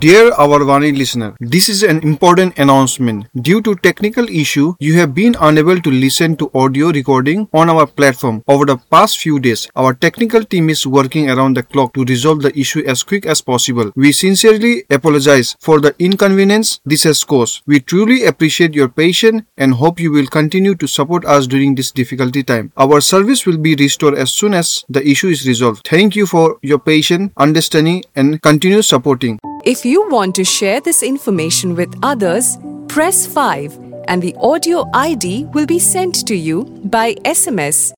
Dear our Vani listener, this is an important announcement. Due to technical issue, you have been unable to listen to audio recording on our platform over the past few days. Our technical team is working around the clock to resolve the issue as quick as possible. We sincerely apologize for the inconvenience this has caused. We truly appreciate your patience and hope you will continue to support us during this difficult time. Our service will be restored as soon as the issue is resolved. Thank you for your patience, understanding and continued supporting. If you want to share this information with others, press 5 and the audio ID will be sent to you by SMS.